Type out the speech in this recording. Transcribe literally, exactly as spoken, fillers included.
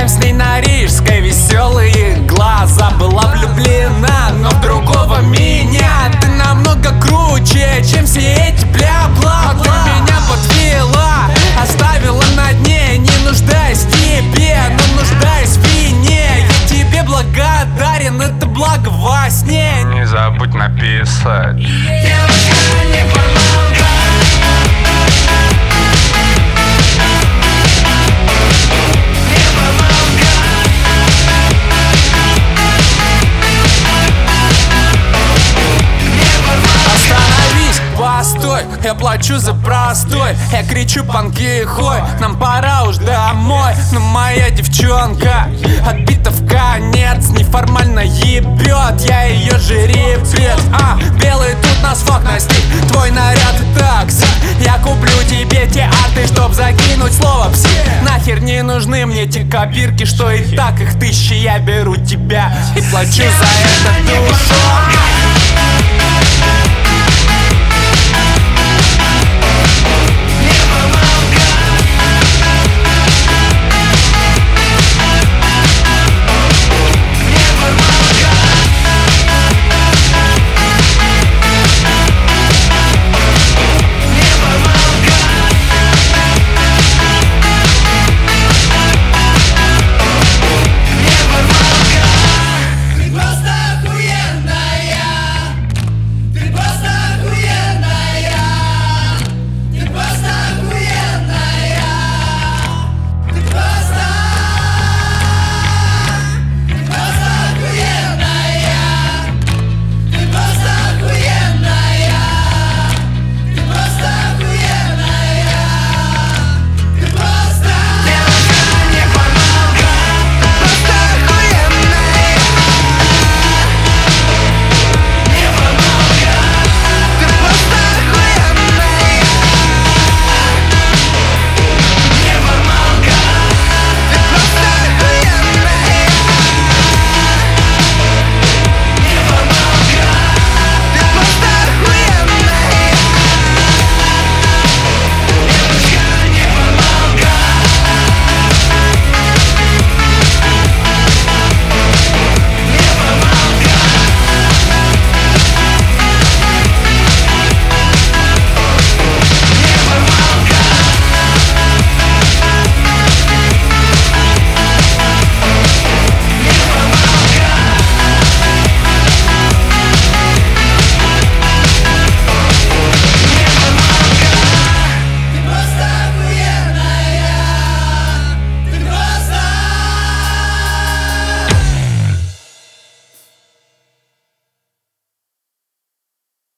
с ней на Рижской, веселые глаза. Была влюблена, но в другого меня. Ты намного круче, чем все эти бля-бла. Ты меня подвела, оставила на дне. Не нуждаюсь в тебе, но нуждаюсь в вине. Я тебе благодарен, это благо во сне. Не забудь написать. Постой, я плачу за простой. Я кричу панки хой, нам пора уж домой. Но моя девчонка отбита в конец, неформально ебет, я ее жеребец. А, белый тут нас фак настиг, твой наряд и такси. Я куплю тебе те арты, чтоб закинуть слово пси. Нахер не нужны мне те копирки, что и так их тысячи. Я беру тебя и плачу за это душой.